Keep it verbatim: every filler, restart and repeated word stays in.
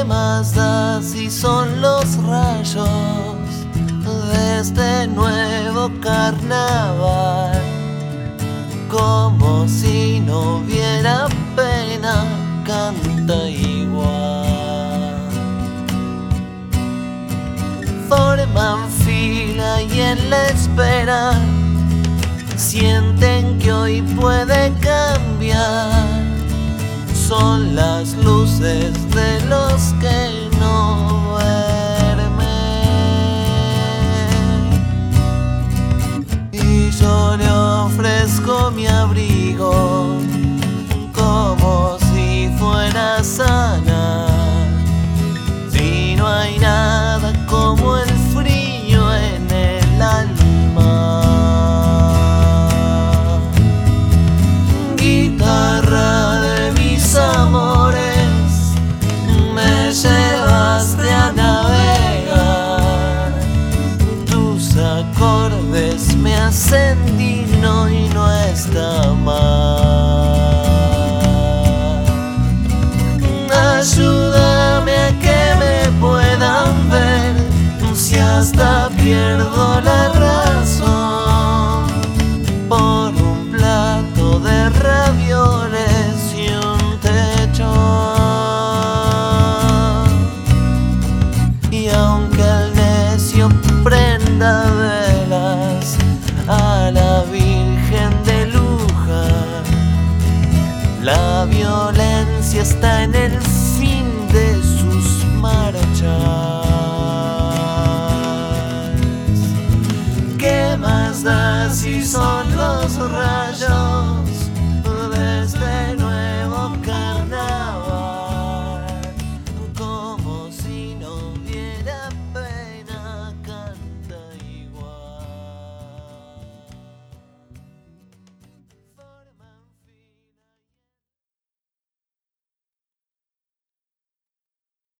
más da si son los rayos de este nuevo carnaval? Como si no hubiera pena, canta igual. Forman fila y en la espera sienten que hoy puede cambiar. Son las luces de los que no duermen. Y yo le ofrezco mi abrigo como si fuera sana. Si no hay nada como el frío en el alma. Guitarra de mis amores, me llevaste a navegar. Tus acordes me hacen digno y no está mal. Ayúdame a que me puedan ver, si hasta pierdo la razón por un plato de ravioles y un techo. Y aunque el necio prenda velas a la Virgen de Luján, la violencia está en el fin de sus marchas. ¿Qué más da si son los rayos